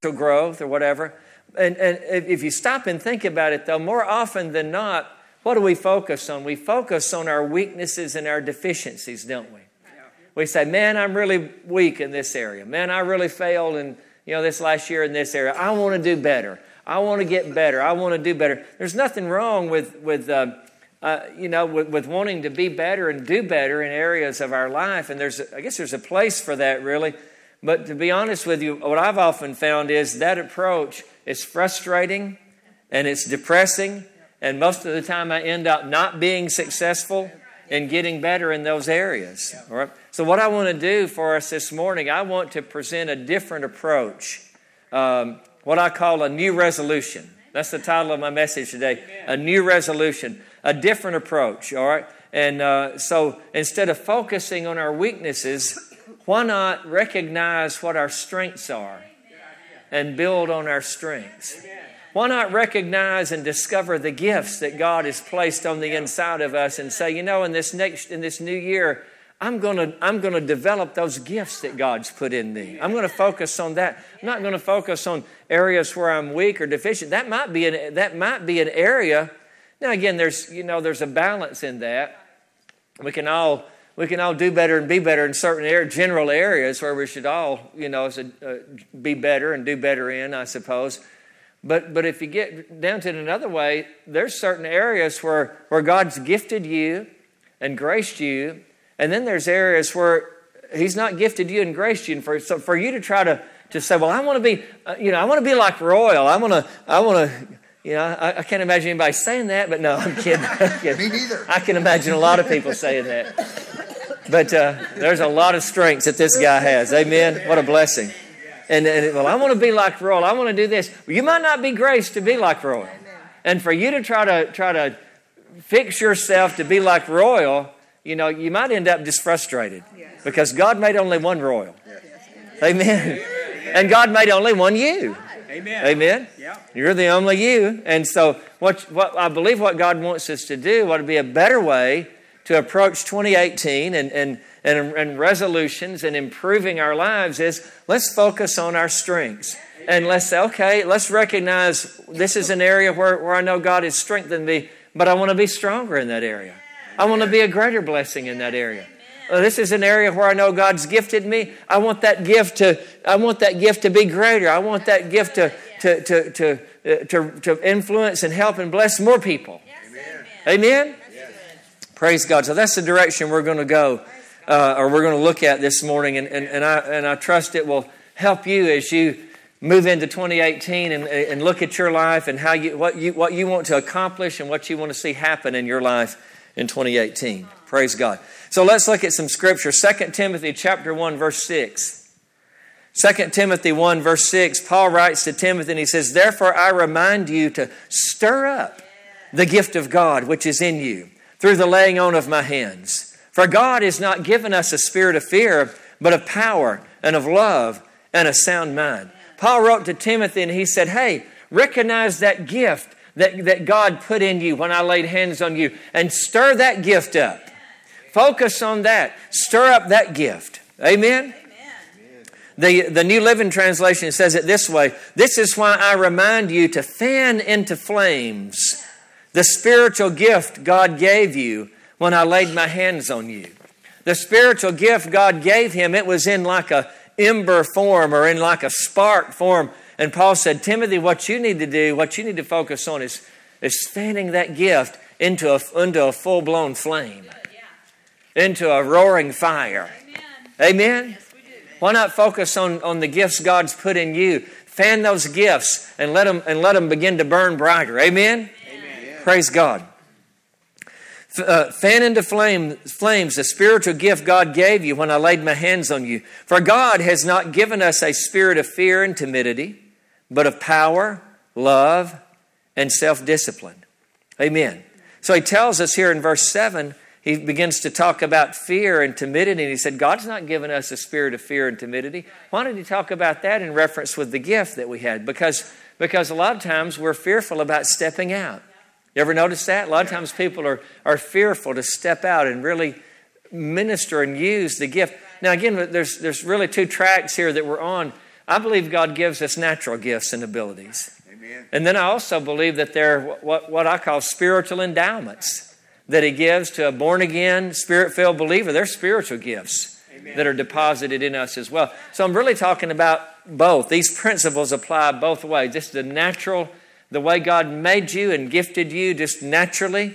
growth or whatever. And if you stop and think about it, though, more often than not, what do we focus on? We focus on our weaknesses and our deficiencies, don't we? We say, man, I'm really weak in this area. Man, I really failed in this last year in this area. I want to do better. I want to get better. I want to do better. There's nothing wrong with wanting to be better and do better in areas of our life. And I guess there's a place for that, really. But to be honest with you, what I've often found is that approach is frustrating and it's depressing. And most of the time I end up not being successful in getting better in those areas. All right? So what I want to do for us this morning, I want to present a different approach, what I call a new resolution. That's the title of my message today, a new resolution, a different approach, all right? And so instead of focusing on our weaknesses, why not recognize what our strengths are and build on our strengths? Why not recognize and discover the gifts that God has placed on the inside of us and say, in this new year, I'm going to develop those gifts that God's put in me. I'm going to focus on that. I'm not going to focus on areas where I'm weak or deficient. That might be an area. Now again, there's a balance in that. We can all do better and be better in certain general areas where we should all be better and do better in, I suppose. But if you get down to it another way, there's certain areas where God's gifted you and graced you, and then there's areas where He's not gifted you and graced you. And so for you to try to say, well, I want to be, I want to be like Royal. I can't imagine anybody saying that, but no, I'm kidding. Me neither. I can imagine a lot of people saying that. But there's a lot of strengths that this guy has. Amen. What a blessing. And I want to be like Royal. I want to do this. Well, you might not be graced to be like Royal. And for you to try to fix yourself to be like Royal, you might end up just frustrated. Because God made only one Royal. Amen. And God made only one you. Amen. Yeah. You're the only you. And so what I believe what God wants us to do, what would be a better way to approach 2018 and resolutions and improving our lives is let's focus on our strengths. And let's say, okay, let's recognize this is an area where I know God has strengthened me, but I want to be stronger in that area. I want to be a greater blessing in that area. This is an area where I know God's gifted me. I want that gift to be greater. I want that gift to influence and help and bless more people. Amen? Praise God. So that's the direction we're going to go, or we're going to look at this morning, and I trust it will help you as you move into 2018 and look at your life and what you want to accomplish and what you want to see happen in your life in 2018. Praise God. So let's look at some scripture. 2 Timothy chapter 1, verse 6. 2 Timothy 1, verse 6, Paul writes to Timothy and he says, "Therefore I remind you to stir up the gift of God which is in you through the laying on of my hands. For God has not given us a spirit of fear, but of power and of love and a sound mind." Paul wrote to Timothy and he said, hey, recognize that gift that God put in you when I laid hands on you and stir that gift up. Focus on that. Stir up that gift. Amen? The New Living Translation says it this way. "This is why I remind you to fan into flames the spiritual gift God gave you when I laid my hands on you." The spiritual gift God gave him, it was in like a ember form or in like a spark form. And Paul said, Timothy, what you need to do, what you need to focus on is fanning that gift into a full-blown flame. Into a roaring fire. Amen? Yes, we do. Why not focus on the gifts God's put in you? Fan those gifts and let them begin to burn brighter. Amen? Amen. Praise God. Fan into flames the spiritual gift God gave you when I laid my hands on you. For God has not given us a spirit of fear and timidity, but of power, love, and self-discipline. Amen. So he tells us here in verse 7, he begins to talk about fear and timidity. And he said, God's not given us a spirit of fear and timidity. Why did he talk about that in reference with the gift that we had? Because a lot of times we're fearful about stepping out. You ever notice that? A lot of times people are fearful to step out and really minister and use the gift. Now again, there's really two tracks here that we're on. I believe God gives us natural gifts and abilities. Amen. And then I also believe that they're what I call spiritual endowments that He gives to a born-again, Spirit-filled believer. They're spiritual gifts that are deposited in us as well. So I'm really talking about both. These principles apply both ways. Just the natural, the way God made you and gifted you just naturally,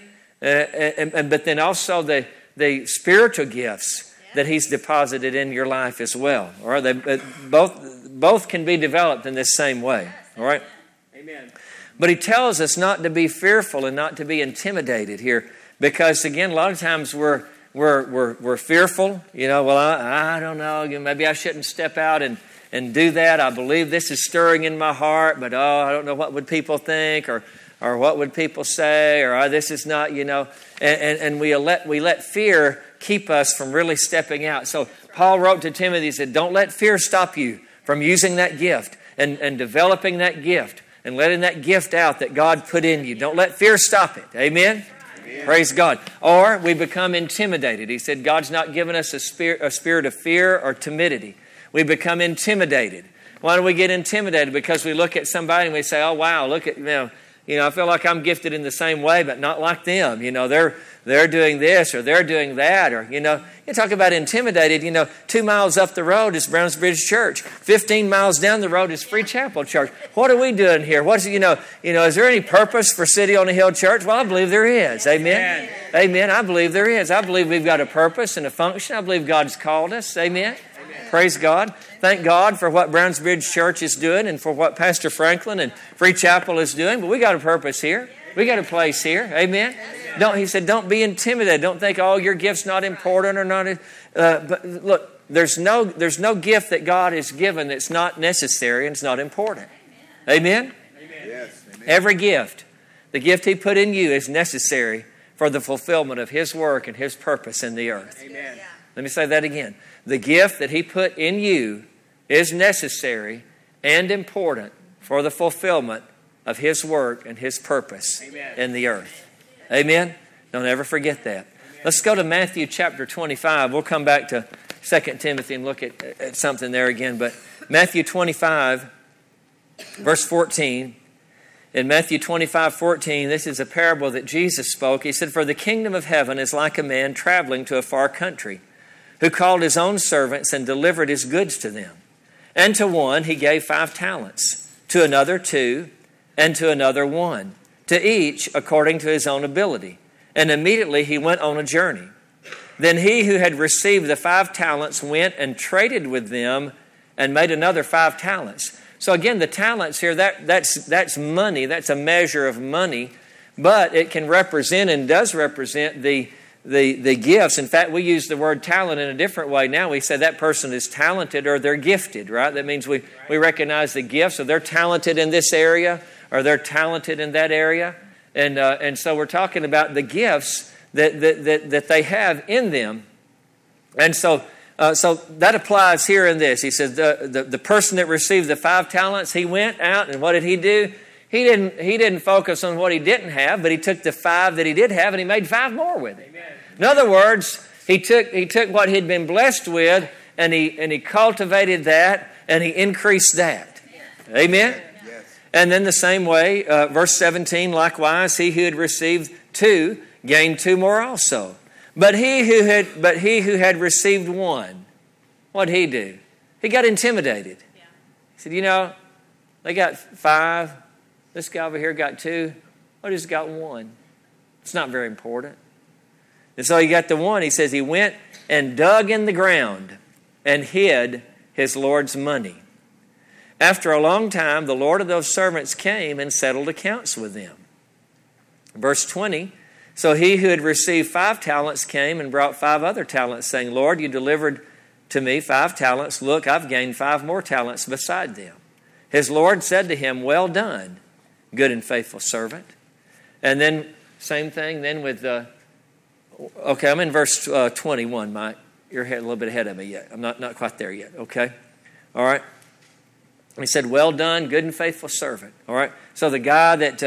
but then also the spiritual gifts that He's deposited in your life as well. All right, both can be developed in this same way. All right. Amen. But He tells us not to be fearful and not to be intimidated here, because again, a lot of times we're fearful. You know, well, I don't know. Maybe I shouldn't step out and do that. I believe this is stirring in my heart, but I don't know what would people think, or what would people say, or this is not, and we let fear keep us from really stepping out. So Paul wrote to Timothy, he said, don't let fear stop you from using that gift and developing that gift and letting that gift out that God put in you. Don't let fear stop it. Amen? Amen. Praise God. Or we become intimidated. He said God's not given us a spirit of fear or timidity. We become intimidated. Why do we get intimidated? Because we look at somebody and we say, oh, wow, look at, I feel like I'm gifted in the same way, but not like them. They're doing this or they're doing that. Or, you talk about intimidated. 2 miles up the road is Browns Bridge Church. 15 miles down the road is Free Chapel Church. What are we doing here? Is there any purpose for City on the Hill Church? Well, I believe there is. Amen. Amen. I believe there is. I believe we've got a purpose and a function. I believe God's called us. Amen. Praise God. Thank God for what Browns Bridge Church is doing and for what Pastor Franklin and Free Chapel is doing. But we got a purpose here. We got a place here. Amen. He said, don't be intimidated. Don't think, your gift's not important or not. But look, there's no gift that God has given that's not necessary and it's not important. Amen? Yes. Amen. Every gift, the gift He put in you is necessary for the fulfillment of His work and His purpose in the earth. Amen. Let me say that again. The gift that He put in you is necessary and important for the fulfillment of His work and His purpose in the earth. Amen? Don't ever forget that. Let's go to Matthew chapter 25. We'll come back to 2 Timothy and look at something there again. But Matthew 25, verse 14. In Matthew 25:14, this is a parable that Jesus spoke. He said, "For the kingdom of heaven is like a man traveling to a far country, who called his own servants and delivered his goods to them. And to one He gave 5 talents, to another 2, and to another 1, to each according to his own ability. And immediately he went on a journey. Then he who had received the 5 talents went and traded with them and made another 5 talents." So again, the talents here, that's money. That's a measure of money. But it can represent and does represent the gifts. In fact, we use the word talent in a different way now. We say that person is talented or they're gifted, right? That means we recognize the gifts. So they're talented in this area or they're talented in that area. And so we're talking about the gifts that they have in them. And so that applies here in this. He says the person that received the 5 talents, he went out and what did he do? He didn't focus on what he didn't have, but he took the 5 that he did have and he made 5 more with it. Amen. In other words, he took what he'd been blessed with and he cultivated that and he increased that. Amen? Yes. And then the same way, verse 17, likewise, he who had received 2 gained 2 more also. But he who had received 1, what'd he do? He got intimidated. Yeah. He said, they got 5. This guy over here got 2. I just got 1. It's not very important. And so he got the 1. He says he went and dug in the ground and hid his Lord's money. After a long time, the Lord of those servants came and settled accounts with them. Verse 20, so he who had received 5 talents came and brought 5 other talents, saying, Lord, you delivered to me 5 talents. Look, I've gained 5 more talents beside them. His Lord said to him, well done, good and faithful servant. And then same thing then with okay, I'm in verse 21, Mike. You're a little bit ahead of me yet. I'm not quite there yet, okay? All right. He said, well done, good and faithful servant. All right. So the guy that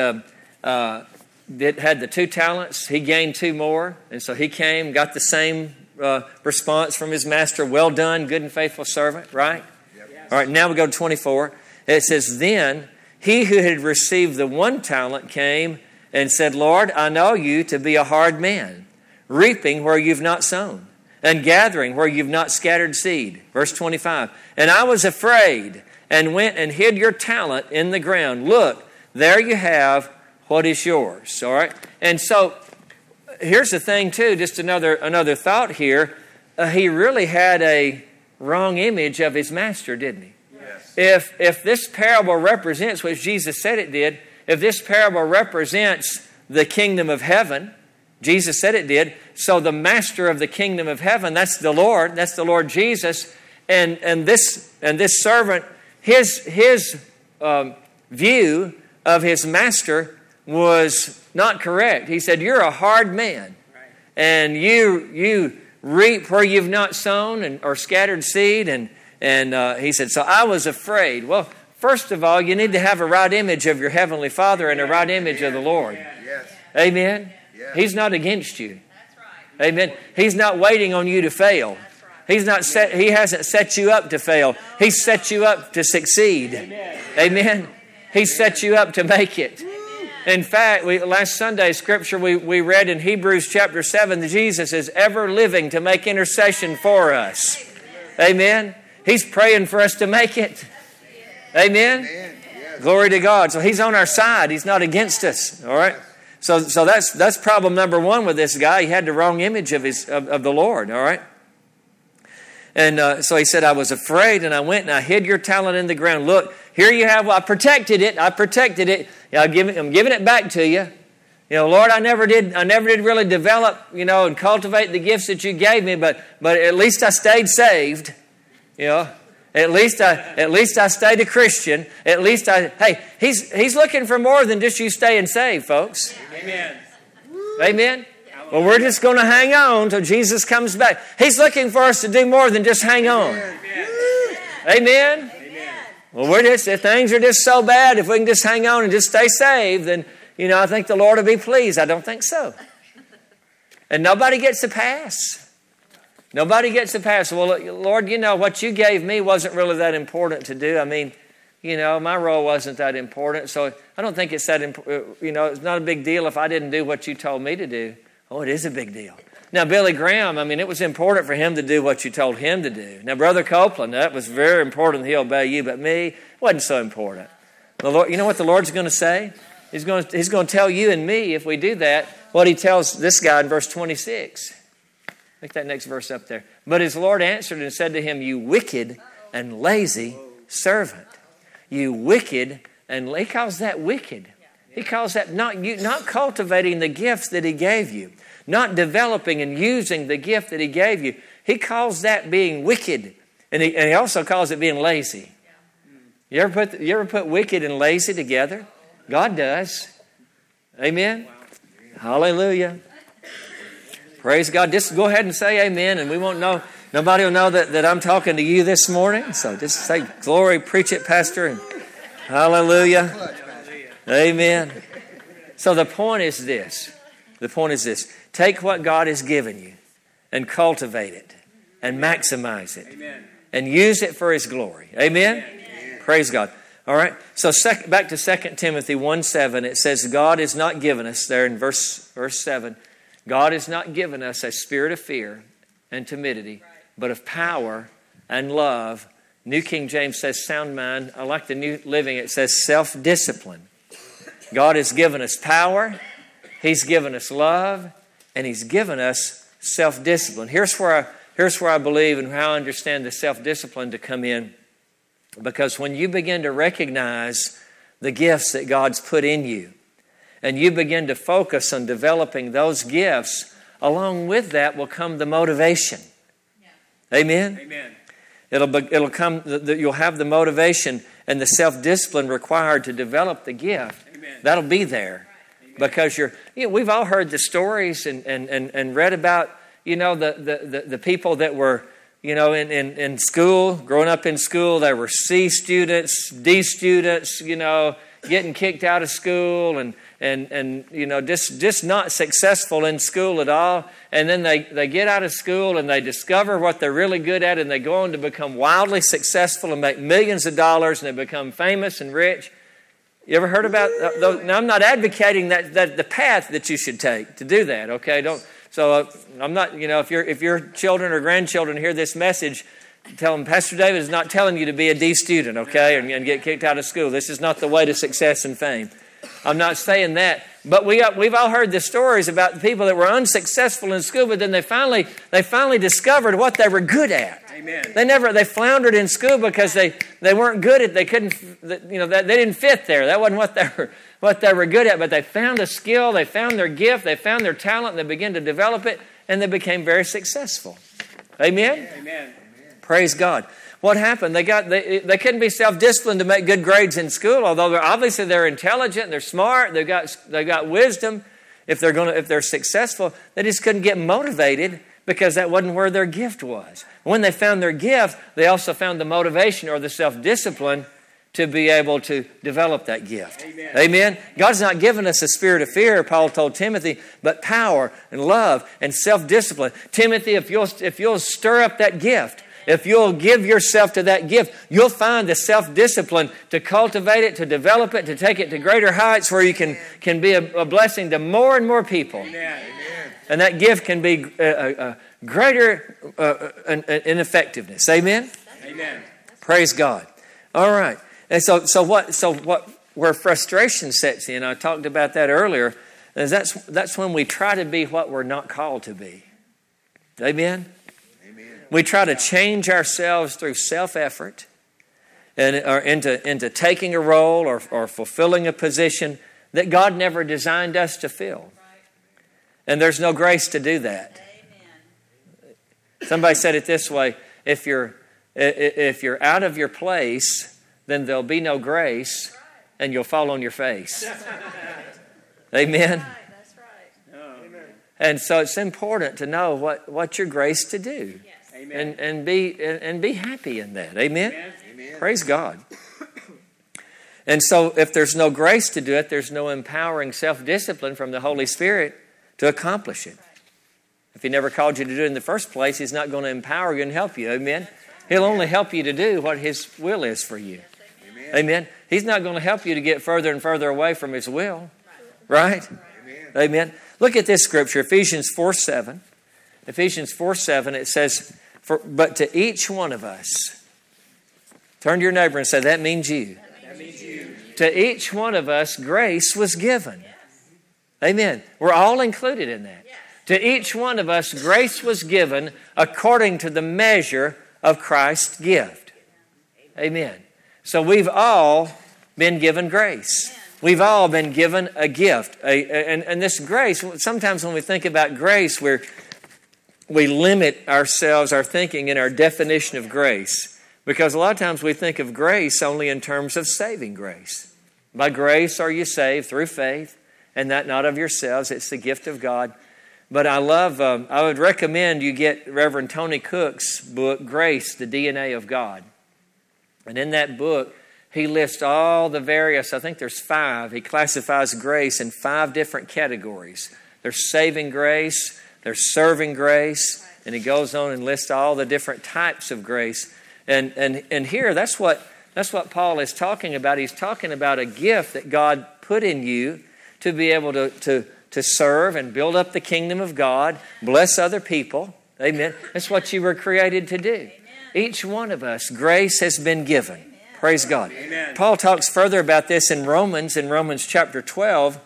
had the 2 talents, he gained 2 more. And so he came, got the same response from his master. Well done, good and faithful servant, right? Yep. All right, now we go to 24. It says, then he who had received the 1 talent came and said, Lord, I know you to be a hard man, reaping where you've not sown, and gathering where you've not scattered seed. Verse 25. And I was afraid, and went and hid your talent in the ground. Look, there you have what is yours. All right? And so, here's the thing too, just another thought here. He really had a wrong image of his master, didn't he? Yes. If this parable represents what Jesus said it did, if this parable represents the kingdom of heaven, Jesus said it did, so the master of the kingdom of heaven, that's the Lord Jesus, and this servant, his view of his master was not correct. He said, you're a hard man, and you reap where you've not sown or scattered seed, and he said, so I was afraid. Well, first of all, you need to have a right image of your Heavenly Father and a right image of the Lord. Yes. Amen? Yes. He's not against you. Amen. He's not waiting on you to fail. He hasn't set you up to fail. He's set you up to succeed. Amen. He's set you up to make it. In fact, last Sunday scripture we read in Hebrews chapter 7 that Jesus is ever living to make intercession for us. Amen. He's praying for us to make it. Amen. Glory to God. So He's on our side. He's not against us. All right. So that's problem number one with this guy. He had the wrong image of the Lord. All right. And so he said, I was afraid, and I went and I hid your talent in the ground. Look, here you have. I protected it. I'm giving it back to you. Lord, I never did really develop, and cultivate the gifts that you gave me, but at least I stayed saved. At least I stayed a Christian. He's looking for more than just you staying saved, folks. Amen. Amen. Well, we're just going to hang on until Jesus comes back. He's looking for us to do more than just hang on. Amen. Well, if things are just so bad, if we can just hang on and just stay saved, then, I think the Lord will be pleased. I don't think so. And nobody gets a pass. Nobody gets a pass. Well, Lord, what you gave me wasn't really that important to do. I mean, my role wasn't that important. So I don't think it's that important. It's not a big deal if I didn't do what you told me to do. Oh, it is a big deal. Now, Billy Graham, it was important for him to do what you told him to do. Now, Brother Copeland, that was very important that he obey you, but me, it wasn't so important. The Lord, you know what the Lord's going to say? He's going to tell you and me, if we do that, what He tells this guy in verse 26. Make that next verse up there. But his Lord answered and said to him, you wicked and lazy servant. You wicked, and He calls that wicked. He calls that not cultivating the gifts that He gave you, not developing and using the gift that He gave you. He calls that being wicked, and he also calls it being lazy. You ever put wicked and lazy together? God does. Amen. Hallelujah. Praise God. Just go ahead and say amen, and we won't know. Nobody will know that I'm talking to you this morning. So just say glory, preach it, Pastor, and hallelujah. Amen. So the point is this. Take what God has given you and cultivate it and maximize it. Amen. And use it for His glory. Amen? Amen. Praise God. All right. So back to 2 Timothy 1:7. It says, God has not given us, there in verse 7, God has not given us a spirit of fear and timidity, but of power and love. New King James says sound mind. I like the New Living. It says self-discipline. God has given us power, He's given us love, and He's given us self-discipline. Here's where I believe and how I understand the self-discipline to come in. Because when you begin to recognize the gifts that God's put in you, and you begin to focus on developing those gifts, along with that will come the motivation. Yeah. Amen? Amen. It'll come. You'll have the motivation and the self-discipline required to develop the gift. Amen. That'll be there. Amen. Because we've all heard the stories and read about the people that were in school, growing up in school. They were C students, D students, getting kicked out of school and just not successful in school at all. And then they get out of school and they discover what they're really good at, and they go on to become wildly successful and make millions of dollars, and they become famous and rich. You ever heard about those? Now, I'm not advocating that the path that you should take to do that, okay? I'm not, if your children or grandchildren hear this message, tell them, Pastor David is not telling you to be a D student, okay, and get kicked out of school. This is not the way to success and fame. I'm not saying that. But we've all heard the stories about the people that were unsuccessful in school, but then they finally discovered what they were good at. Amen. They floundered in school because they weren't good at, they didn't fit there. That wasn't what they were good at, but they found a skill, they found their gift, they found their talent, and they began to develop it, and they became very successful. Amen? Amen. Praise God. What happened? They couldn't be self-disciplined to make good grades in school, although they're intelligent, they're smart, they've got wisdom. If they're successful, they just couldn't get motivated because that wasn't where their gift was. When they found their gift, they also found the motivation or the self-discipline to be able to develop that gift. Amen. Amen. God's not given us a spirit of fear, Paul told Timothy, but power and love and self-discipline. Timothy, if you'll stir up that gift, if you'll give yourself to that gift, you'll find the self-discipline to cultivate it, to develop it, to take it to greater heights where you can be a blessing to more and more people. Amen. And that gift can be greater in effectiveness. Amen? Amen. Praise God. All right. And so where frustration sets in, I talked about that earlier, is that's when we try to be what we're not called to be. Amen? We try to change ourselves through self-effort or into taking a role or fulfilling a position that God never designed us to fill. And there's no grace to do that. Somebody said it this way: if you're out of your place, then there'll be no grace, and you'll fall on your face. Amen. That's right. And so it's important to know what you're graced to do. Amen. And be happy in that. Amen? Amen. Praise God. And so if there's no grace to do it, there's no empowering self-discipline from the Holy Spirit to accomplish it. If He never called you to do it in the first place, He's not going to empower you and help you. Amen? He'll only help you to do what His will is for you. Amen? He's not going to help you to get further and further away from His will. Right? Amen? Look at this scripture, Ephesians 4:7. Ephesians 4:7, it says, but to each one of us, turn to your neighbor and say, that means you. That means you. To each one of us, grace was given. Amen. We're all included in that. To each one of us, grace was given according to the measure of Christ's gift. Amen. So we've all been given grace. We've all been given a gift. And this grace, sometimes when we think about grace, we limit ourselves, our thinking, and our definition of grace. Because a lot of times we think of grace only in terms of saving grace. By grace are you saved through faith, and that not of yourselves. It's the gift of God. But I would recommend you get Reverend Tony Cook's book, Grace, the DNA of God. And in that book, he lists all the various, I think there's 5. He classifies grace in 5 different categories. There's saving grace, there's serving grace, and he goes on and lists all the different types of grace. And here, that's what Paul is talking about. He's talking about a gift that God put in you to be able to serve and build up the kingdom of God, bless other people. Amen. That's what you were created to do. Amen. Each one of us, grace has been given. Amen. Praise God. Amen. Paul talks further about this in Romans chapter 12.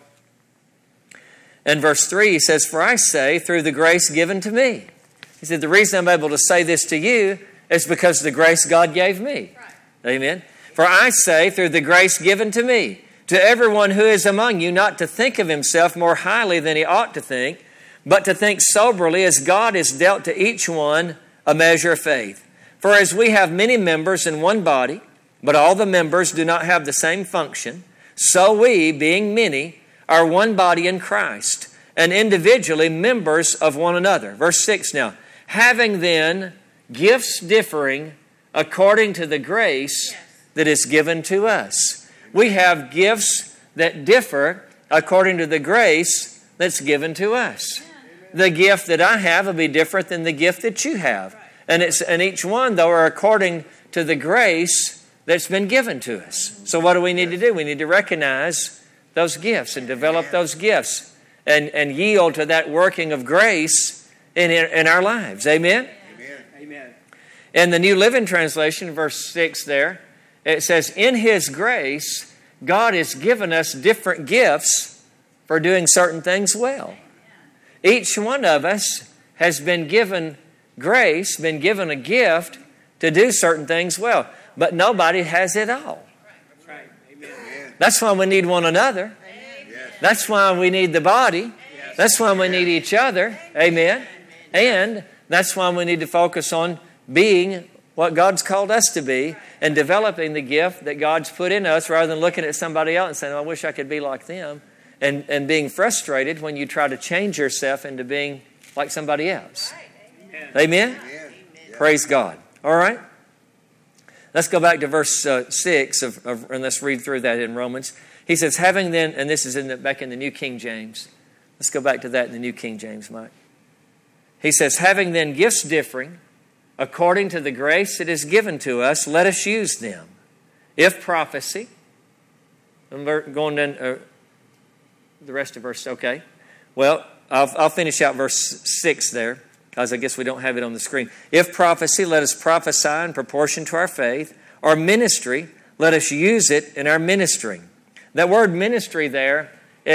And verse 3, he says, for I say, through the grace given to me. He said, the reason I'm able to say this to you is because of the grace God gave me. Right. Amen. For I say, through the grace given to me, to everyone who is among you, not to think of himself more highly than he ought to think, but to think soberly as God has dealt to each one a measure of faith. For as we have many members in one body, but all the members do not have the same function, so we, being many, are one body in Christ, and individually members of one another. Verse 6 now. Having then gifts differing according to the grace that is given to us. we have gifts that differ according to the grace that's given to us. The gift that I have will be different than the gift that you have. And each one, though, are according to the grace that's been given to us. So what do we need to do? We need to recognize those gifts and develop those gifts and yield to that working of grace in our lives. Amen? Amen. In the New Living Translation, verse 6 there, it says, in His grace, God has given us different gifts for doing certain things well. Each one of us has been given grace, been given a gift to do certain things well. But nobody has it all. That's right. Amen. That's why we need one another. That's why we need the body. That's why we need each other. Amen. And that's why we need to focus on being what God's called us to be and developing the gift that God's put in us rather than looking at somebody else and saying, I wish I could be like them. And being frustrated when you try to change yourself into being like somebody else. Amen? Praise God. All right. Let's go back to verse 6 and let's read through that in Romans. He says, having then, and this is back in the New King James. Let's go back to that in the New King James, Mike. He says, having then gifts differing, according to the grace that is given to us, let us use them. If prophecy, I'm going down the rest of verse, okay. Well, I'll finish out verse 6 there, because I guess we don't have it on the screen. If prophecy, let us prophesy in proportion to our faith. Or ministry, let us use it in our ministering. That word ministry there,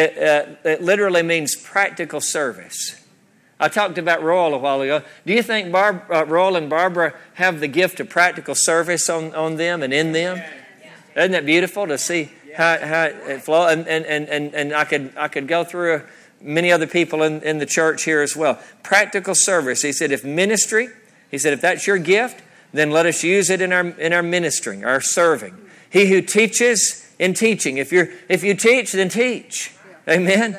it literally means practical service. I talked about Royal a while ago. Do you think Royal and Barbara have the gift of practical service on them and in them? Isn't that beautiful to see how it flows? And I could go through many other people in the church here as well. Practical service. He said, if ministry, he said, if that's your gift, then let us use it in our ministering, our serving. He who teaches in teaching. If you teach, then teach. Amen.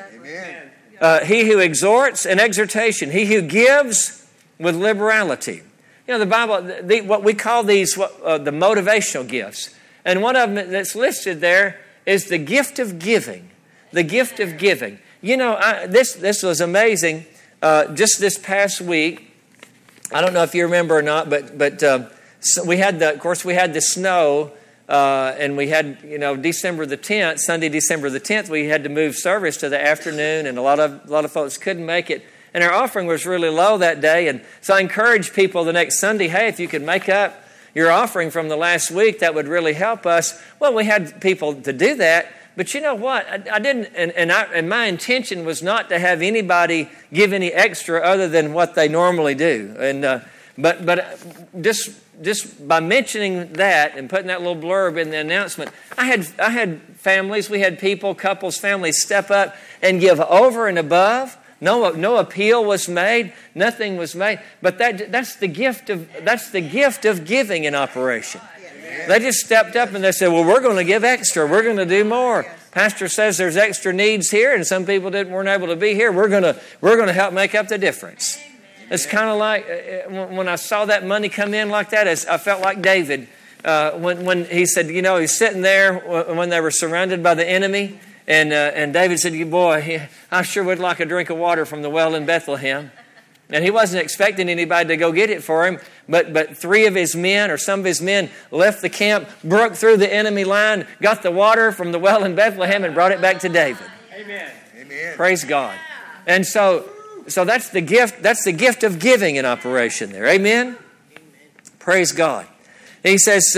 He who exhorts in exhortation. He who gives with liberality. You know, the Bible, what we call these the motivational gifts. And one of them that's listed there is the gift of giving. The gift of giving. You know, this was amazing. Just this past week, I don't know if you remember or not, but so we had the snow, and we had, December the 10th, Sunday, December the 10th, we had to move service to the afternoon, and a lot of folks couldn't make it. And our offering was really low that day, and so I encouraged people the next Sunday, hey, if you could make up your offering from the last week, that would really help us. Well, we had people to do that. But you know what? I didn't, and my intention was not to have anybody give any extra other than what they normally do. And but just by mentioning that and putting that little blurb in the announcement, I had families, we had people, couples, families step up and give over and above. No appeal was made. Nothing was made. But that's the gift of giving in operation. They just stepped up and they said, well, we're going to give extra. We're going to do more. Pastor says there's extra needs here and some people weren't able to be here. We're going to help make up the difference. It's kind of like when I saw that money come in like that, I felt like David when he said, he's sitting there when they were surrounded by the enemy. And David said, boy, I sure would like a drink of water from the well in Bethlehem. And he wasn't expecting anybody to go get it for him. But three of his men or some of his men left the camp, broke through the enemy line, got the water from the well in Bethlehem and brought it back to David. Amen. Praise God. And so that's the gift of giving in operation there. Amen? Praise God. He says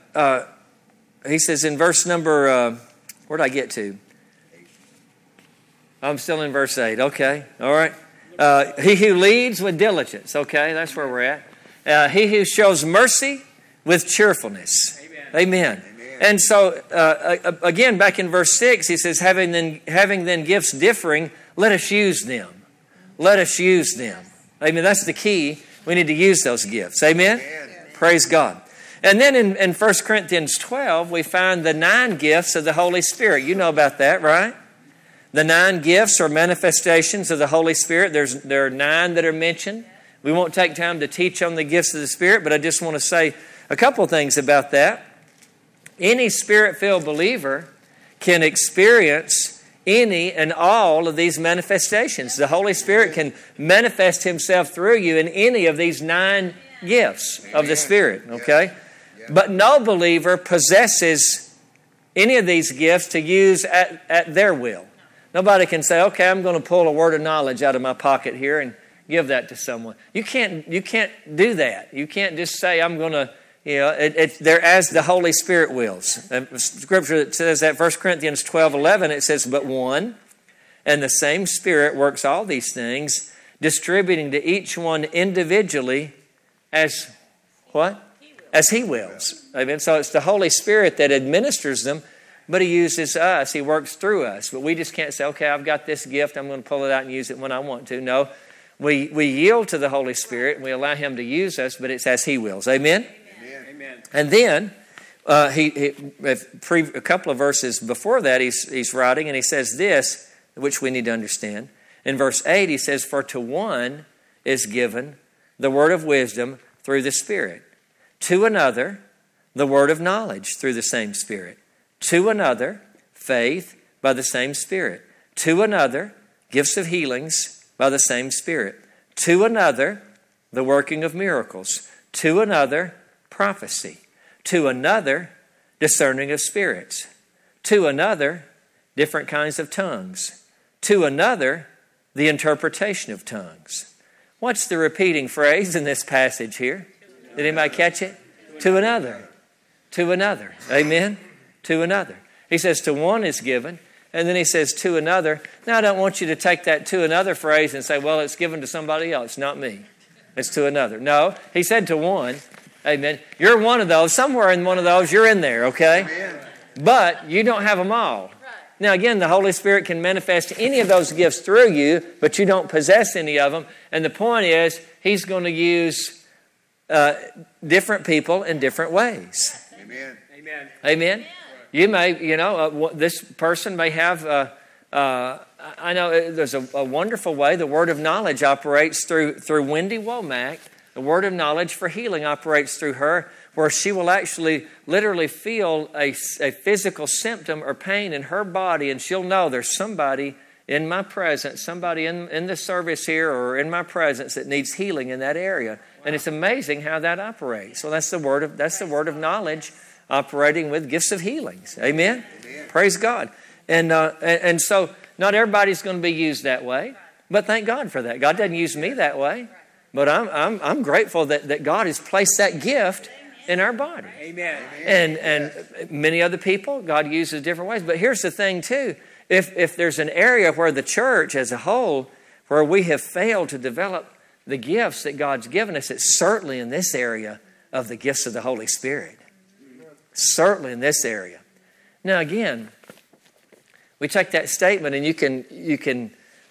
in verse number, where did I get to? I'm still in verse 8. Okay. All right. He who leads with diligence. Okay, that's where we're at. He who shows mercy with cheerfulness. Amen. And so, again, back in verse 6, he says, having then gifts differing, let us use them. Let us use them. Amen. That's the key. We need to use those gifts. Amen. Praise God. And then in 1 Corinthians 12, we find the 9 gifts of the Holy Spirit. You know about that, right? The 9 gifts are manifestations of the Holy Spirit. There are 9 that are mentioned. We won't take time to teach on the gifts of the Spirit, but I just want to say a couple things about that. Any Spirit-filled believer can experience any and all of these manifestations. The Holy Spirit can manifest Himself through you in any of these 9 gifts of the Spirit, okay? But no believer possesses any of these gifts to use at their will. Nobody can say, okay, I'm going to pull a word of knowledge out of my pocket here and give that to someone. You can't do that. You can't just say, I'm going to, they're as the Holy Spirit wills. Scripture that says that, 1 Corinthians 12:11, it says, but one and the same Spirit works all these things, distributing to each one individually as what? As He wills. Amen. So it's the Holy Spirit that administers them, but He uses us. He works through us. But we just can't say, okay, I've got this gift. I'm going to pull it out and use it when I want to. No, we yield to the Holy Spirit and we allow Him to use us, but it's as He wills. Amen? Amen. And then, a couple of verses before that, he's writing, and he says this, which we need to understand. In verse 8, he says, for to one is given the word of wisdom through the Spirit. To another, the word of knowledge through the same Spirit. To another, faith by the same Spirit. To another, gifts of healings by the same Spirit. To another, the working of miracles. To another, prophecy. To another, discerning of spirits. To another, different kinds of tongues. To another, the interpretation of tongues. What's the repeating phrase in this passage here? Did anybody catch it? To another. To another. Amen? To another. He says to one is given, and then he says to another. Now I don't want you to take that to another phrase and say, well, it's given to somebody else, not me. It's to another. No, he said to one. Amen. You're one of those. Somewhere in one of those, you're in there, okay? Amen. But you don't have them all. Now, again, the Holy Spirit can manifest any of those gifts through you, but you don't possess any of them. And the point is, He's going to use different people in different ways. Amen. Amen. Amen. You may, this person may have, I know there's a wonderful way the word of knowledge operates through Wendy Womack. The word of knowledge for healing operates through her, where she will actually literally feel a physical symptom or pain in her body, and she'll know there's somebody in my presence, somebody in the service here or in my presence that needs healing in that area. And it's amazing how that operates. So that's the word of knowledge operating with gifts of healings. Amen? Amen. Praise God. And so not everybody's going to be used that way, but thank God for that. God doesn't use me that way. But I'm grateful that God has placed that gift in our body. Amen. And many other people, God uses different ways. But here's the thing too. If there's an area where the church as a whole, where we have failed to develop the gifts that God's given us, it's certainly in this area of the gifts of the Holy Spirit. Certainly in this area. Now again, we take that statement and you can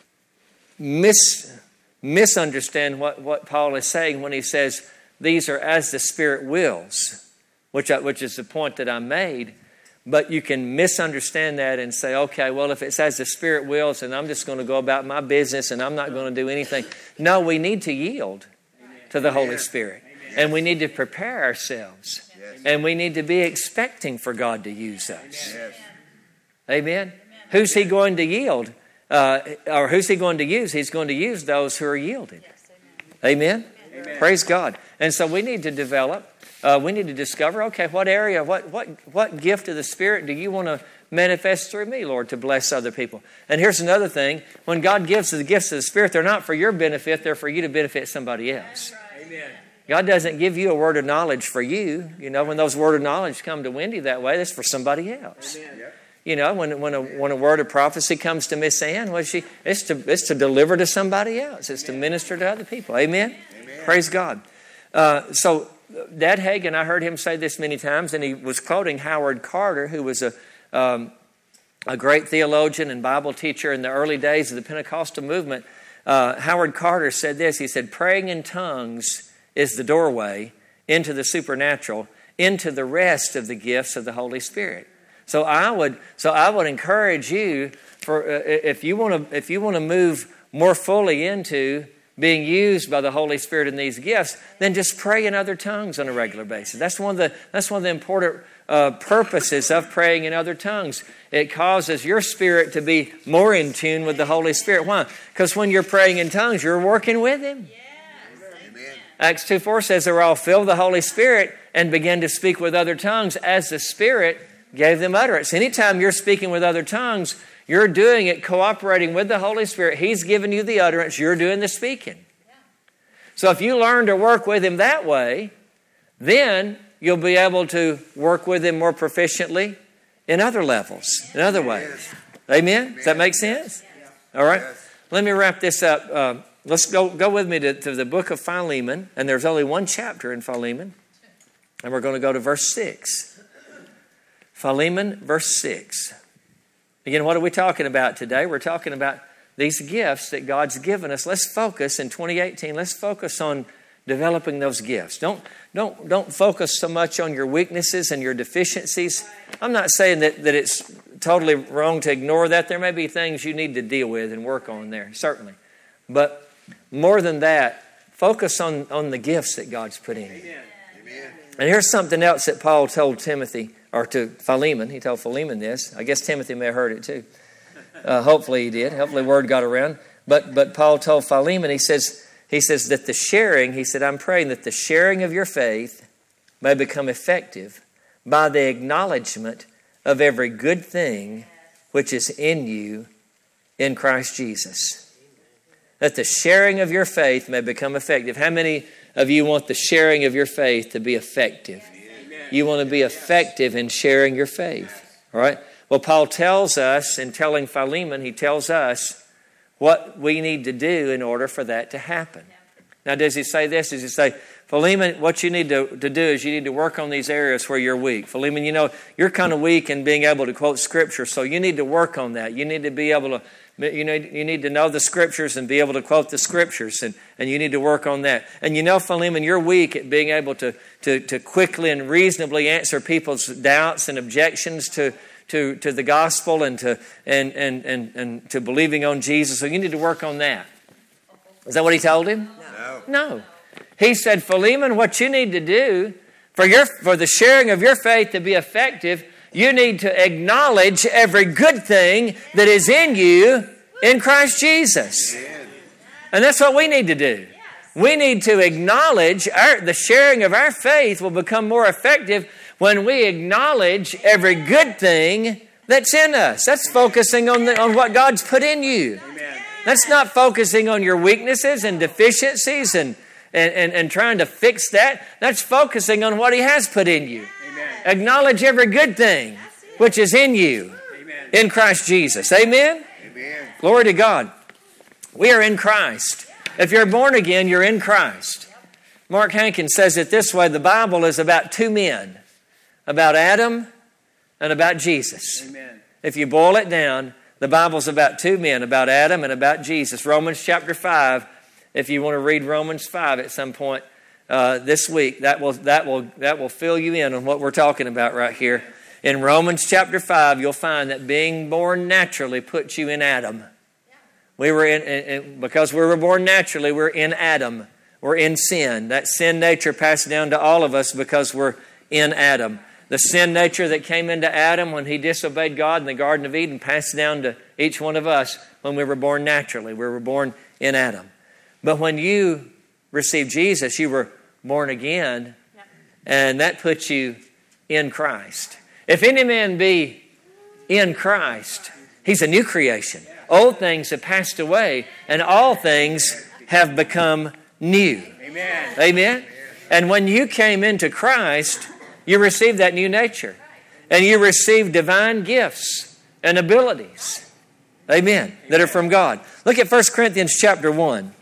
misunderstand what Paul is saying when he says these are as the Spirit wills, which is the point that I made. But you can misunderstand that and say, okay, well, if it's as the Spirit wills, and I'm just going to go about my business and I'm not going to do anything. No, we need to yield to the Holy Spirit. And we need to prepare ourselves. And we need to be expecting for God to use us. Amen? Who's He going to yield? Or who's He going to use? He's going to use those who are yielded. Amen? Amen? Praise God. And so we need to develop, we need to discover, okay, what area, what gift of the Spirit do you want to manifest through me, Lord, to bless other people? And here's another thing. When God gives the gifts of the Spirit, they're not for your benefit, they're for you to benefit somebody else. Amen. God doesn't give you a word of knowledge for you. You know, when those word of knowledge come to Wendy that way, that's for somebody else. Amen. You know, when a word of prophecy comes to Miss Ann, it's to deliver to somebody else. It's to minister to other people. Amen? Amen. Praise God. So Dad Hagin, I heard him say this many times, and he was quoting Howard Carter, who was a great theologian and Bible teacher in the early days of the Pentecostal movement. Howard Carter said this. He said, praying in tongues is the doorway into the supernatural, into the rest of the gifts of the Holy Spirit. So I would encourage you, for if you want to move more fully into being used by the Holy Spirit in these gifts, then just pray in other tongues on a regular basis. That's one of the important purposes of praying in other tongues. It causes your spirit to be more in tune with the Holy Spirit. Why? Because when you're praying in tongues, you're working with Him. Amen. Acts 2:4 says they were all filled with the Holy Spirit and began to speak with other tongues as the Spirit gave them utterance. Anytime you're speaking with other tongues, you're doing it cooperating with the Holy Spirit. He's given you the utterance. You're doing the speaking. So if you learn to work with Him that way, then you'll be able to work with Him more proficiently in other levels, in other ways. Amen? Does that make sense? All right. Let me wrap this up. Let's go with me to the book of Philemon. And there's only one chapter in Philemon. And we're going to go to verse 6. Philemon, verse 6. Again, what are we talking about today? We're talking about these gifts that God's given us. Let's focus in 2018. Let's focus on developing those gifts. Don't focus so much on your weaknesses and your deficiencies. I'm not saying that it's totally wrong to ignore that. There may be things you need to deal with and work on there, certainly. But more than that, focus on the gifts that God's put in you. Amen. And here's something else that Paul told Timothy, or to Philemon. He told Philemon this. I guess Timothy may have heard it too. Hopefully he did. Hopefully word got around. But Paul told Philemon, he says that the sharing, he said, I'm praying that the sharing of your faith may become effective by the acknowledgement of every good thing which is in you in Christ Jesus. That the sharing of your faith may become effective. How many of you want the sharing of your faith to be effective? You want to be effective in sharing your faith. All right? Well, Paul tells us, in telling Philemon, he tells us what we need to do in order for that to happen. Now, does he say this? Does he say, Philemon, what you need to do is you need to work on these areas where you're weak. Philemon, you're kind of weak in being able to quote Scripture, so you need to work on that. You need to be able to, you need to know the Scriptures and be able to quote the Scriptures, and you need to work on that. And Philemon, you're weak at being able to quickly and reasonably answer people's doubts and objections to the gospel and to believing on Jesus. So you need to work on that. Is that what he told him? No. He said, Philemon, what you need to do for the sharing of your faith to be effective, you need to acknowledge every good thing that is in you in Christ Jesus. And that's what we need to do. We need to acknowledge the sharing of our faith will become more effective when we acknowledge every good thing that's in us. That's focusing on what God's put in you. That's not focusing on your weaknesses and deficiencies and trying to fix that. That's focusing on what He has put in you. Amen. Acknowledge every good thing which is in you in Christ Jesus. Amen? Amen. Glory to God. We are in Christ. If you're born again, you're in Christ. Mark Hankins says it this way, the Bible is about two men, about Adam and about Jesus. Amen. If you boil it down, the Bible's about two men, about Adam and about Jesus. Romans chapter 5, if you want to read Romans 5 at some point this week, that will fill you in on what we're talking about right here. In Romans chapter 5, you'll find that being born naturally puts you in Adam. We were because we were born naturally, we're in Adam. We're in sin. That sin nature passed down to all of us because we're in Adam. The sin nature that came into Adam when he disobeyed God in the Garden of Eden passed down to each one of us when we were born naturally. We were born in Adam. But when you received Jesus, you were born again, and that puts you in Christ. If any man be in Christ, he's a new creation. Old things have passed away, and all things have become new. Amen. Amen? And when you came into Christ, you received that new nature. And you received divine gifts and abilities. Amen. That are from God. Look at 1 Corinthians chapter 1.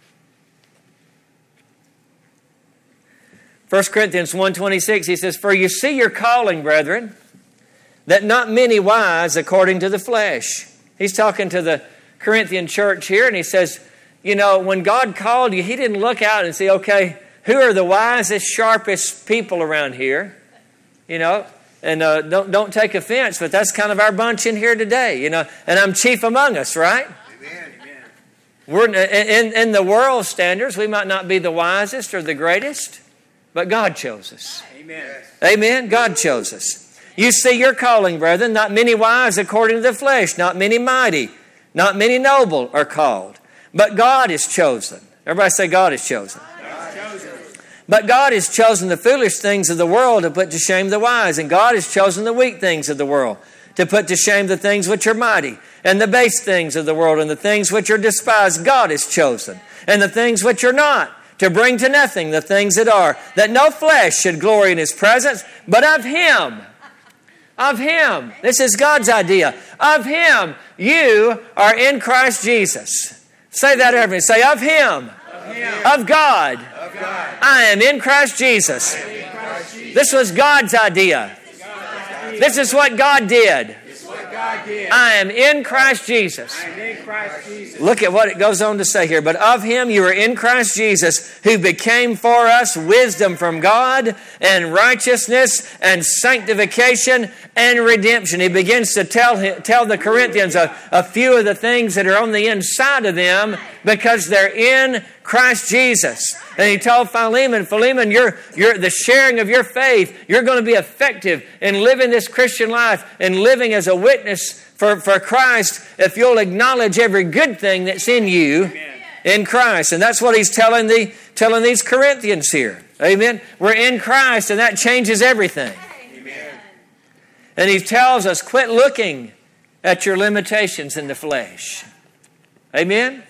1 Corinthians 1:26, he says, For you see your calling, brethren, that not many wise according to the flesh. He's talking to the Corinthian church here, and he says, when God called you, He didn't look out and say, okay, who are the wisest, sharpest people around here? And don't take offense, but that's kind of our bunch in here today, and I'm chief among us, right? Amen. We're in the world's standards, we might not be the wisest or the greatest, but God chose us. Amen. Amen. God chose us. You see your calling, brethren. Not many wise according to the flesh, not many mighty, not many noble are called. But God is chosen. Everybody say God is chosen. But God has chosen the foolish things of the world to put to shame the wise. And God has chosen the weak things of the world to put to shame the things which are mighty. And the base things of the world and the things which are despised, God has chosen. And the things which are not, to bring to nothing the things that are, that no flesh should glory in His presence, but of Him. Of Him. This is God's idea. Of Him, you are in Christ Jesus. Say that everybody. Say, of Him. Of God. I am in Christ Jesus. This was God's idea. This is what God did. I am in Christ Jesus. Look at what it goes on to say here. But of Him you are in Christ Jesus, who became for us wisdom from God and righteousness and sanctification and redemption. He begins to tell the Corinthians a few of the things that are on the inside of them because they're in Christ Jesus. And he told Philemon, you're the sharing of your faith, you're going to be effective in living this Christian life and living as a witness for Christ if you'll acknowledge every good thing that's in you in Christ. And that's what he's telling these Corinthians here. Amen. We're in Christ, and that changes everything. Amen. And he tells us, quit looking at your limitations in the flesh. Amen.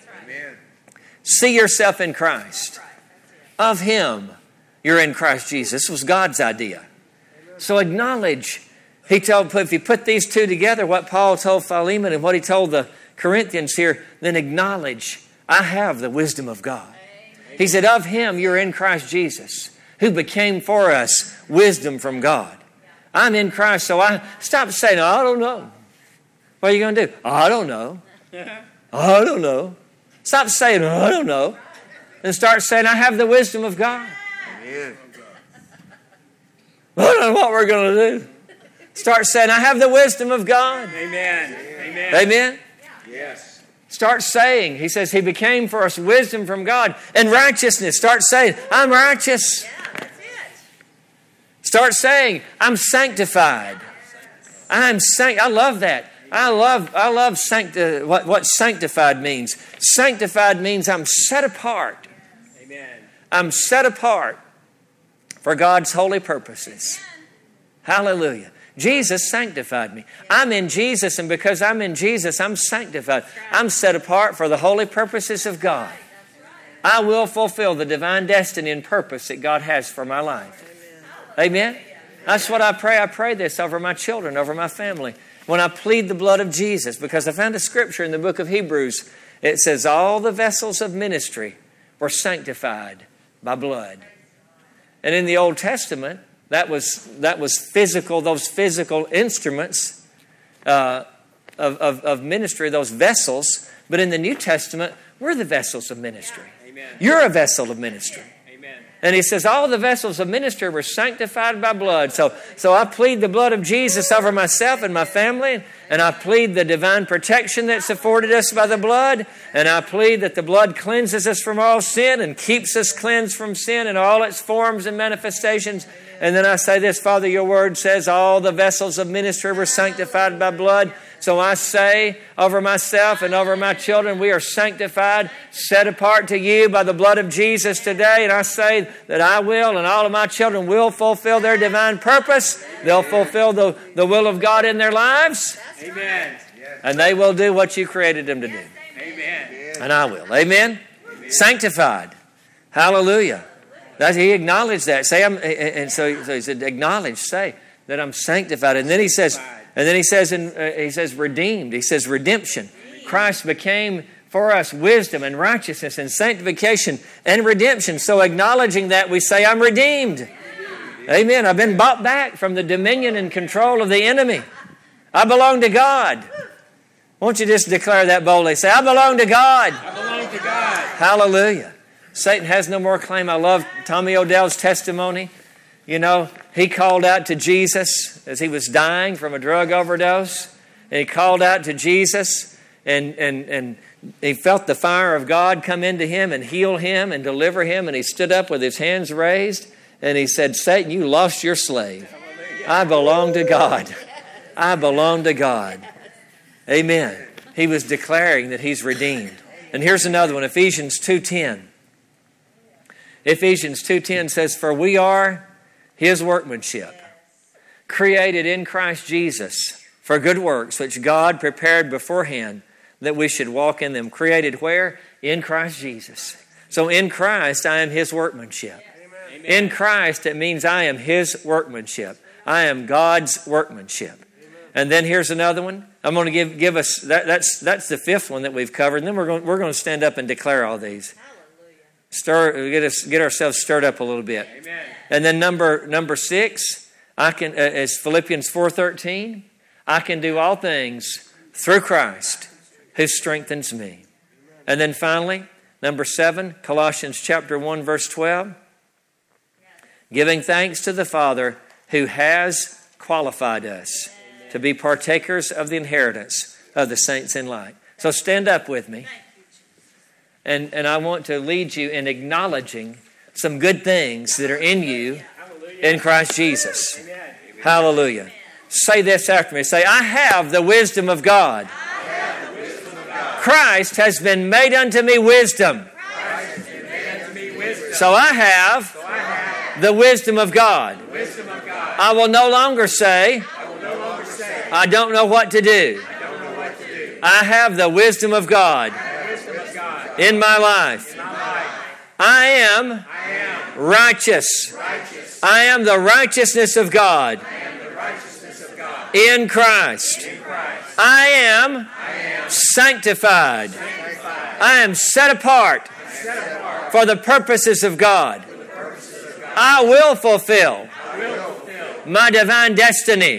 See yourself in Christ. Of Him, you're in Christ Jesus. This was God's idea. So acknowledge. If you put these two together, what Paul told Philemon and what he told the Corinthians here, then acknowledge, I have the wisdom of God. He said, of Him, you're in Christ Jesus, who became for us wisdom from God. I'm in Christ, so I stop saying, I don't know. What are you going to do? I don't know. I don't know. Stop saying, I don't know. And start saying, I have the wisdom of God. Amen. I don't know what we're going to do. Start saying, I have the wisdom of God. Amen. Amen. Amen? Yes. Start saying, he says, He became for us wisdom from God and righteousness. Start saying, I'm righteous. Yeah, that's it. Start saying, I'm sanctified. I love that. I love what sanctified means. Sanctified means I'm set apart. Amen. I'm set apart for God's holy purposes. Hallelujah. Jesus sanctified me. I'm in Jesus, and because I'm in Jesus, I'm sanctified. I'm set apart for the holy purposes of God. I will fulfill the divine destiny and purpose that God has for my life. Amen? That's what I pray. I pray this over my children, over my family. When I plead the blood of Jesus, because I found a scripture in the book of Hebrews, it says all the vessels of ministry were sanctified by blood. And in the Old Testament, that was physical, those physical instruments of ministry, those vessels. But in the New Testament, we're the vessels of ministry. Amen. You're a vessel of ministry. Amen. And he says all the vessels of ministry were sanctified by blood. So I plead the blood of Jesus over myself and my family. And I plead the divine protection that's afforded us by the blood. And I plead that the blood cleanses us from all sin and keeps us cleansed from sin in all its forms and manifestations. And then I say this, Father, your word says all the vessels of ministry were sanctified by blood. So I say over myself and over my children, we are sanctified, set apart to you by the blood of Jesus today. And I say that I will and all of my children will fulfill their divine purpose. They'll fulfill the will of God in their lives. Amen. And they will do what you created them to do. Amen. And I will. Amen? Sanctified. Hallelujah. He acknowledged that. So he said, acknowledge, say that I'm sanctified. And then he says, he says redeemed. He says redemption. Christ became for us wisdom and righteousness and sanctification and redemption. So acknowledging that, we say, I'm redeemed. Amen. I've been bought back from the dominion and control of the enemy. I belong to God. Won't you just declare that boldly? Say, I belong to God. I belong to God. Hallelujah. Satan has no more claim. I love Tommy Odell's testimony. You know, he called out to Jesus as he was dying from a drug overdose. And he called out to Jesus. and he felt the fire of God come into him and heal him and deliver him. And he stood up with his hands raised and he said, Satan, you lost your slave. I belong to God. I belong to God. Amen. He was declaring that he's redeemed. And here's another one, Ephesians 2:10. Ephesians 2:10 says, for we are his workmanship, created in Christ Jesus for good works, which God prepared beforehand that we should walk in them. Created where? In Christ Jesus. So in Christ, I am his workmanship. Amen. In Christ, it means I am his workmanship. I am God's workmanship. Amen. And then here's another one. I'm going to give us, that's the fifth one that we've covered. And then we're going to stand up and declare all these. Get ourselves stirred up a little bit. Amen. And then number 6, is Philippians 4:13. I can do all things through Christ who strengthens me. And then finally, number 7, Colossians chapter 1, verse 12. Giving thanks to the Father who has qualified us to be partakers of the inheritance of the saints in light. So stand up with me. And I want to lead you in acknowledging some good things that are in you in Christ Jesus. Hallelujah. Say this after me. Say, I have the wisdom of God. Christ has been made unto me wisdom. So I have the wisdom of God. I will no longer say, I don't know what to do. I have the wisdom of God in my life. I am righteous. I am the righteousness of God in Christ. I am sanctified. I am set apart for the purposes of God. I will fulfill my divine destiny.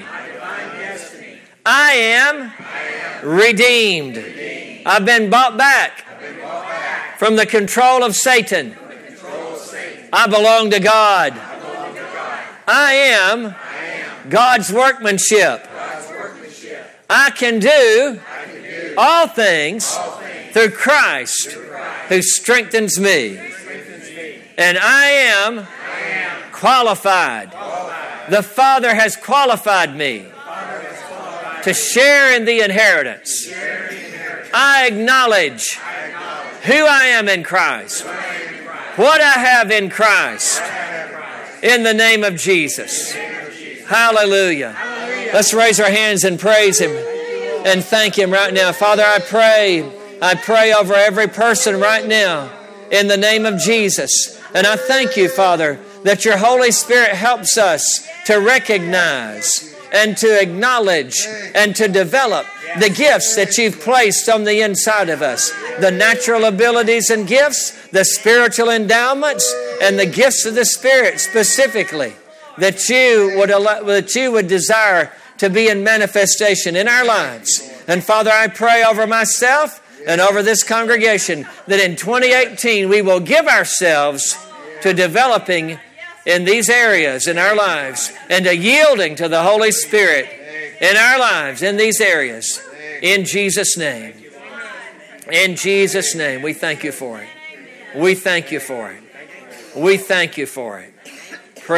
I am redeemed. I've been bought back from the control of Satan. I belong to God. I am God's workmanship. I can do all things through Christ who strengthens me. And I am qualified. The Father has qualified me to share in the inheritance. I acknowledge who I am in Christ, what I have in Christ, in the name of Jesus. Hallelujah. Let's raise our hands and praise Him and thank Him right now. Father, I pray over every person right now in the name of Jesus. And I thank you, Father, that your Holy Spirit helps us to recognize and to acknowledge and to develop the gifts that you've placed on the inside of us. The natural abilities and gifts, the spiritual endowments, and the gifts of the Spirit specifically that you would desire to be in manifestation in our lives. And Father, I pray over myself and over this congregation that in 2018 we will give ourselves to developing in these areas in our lives and to yielding to the Holy Spirit in our lives in these areas. In Jesus' name. In Jesus' name, we thank you for it. We thank you for it. We thank you for it.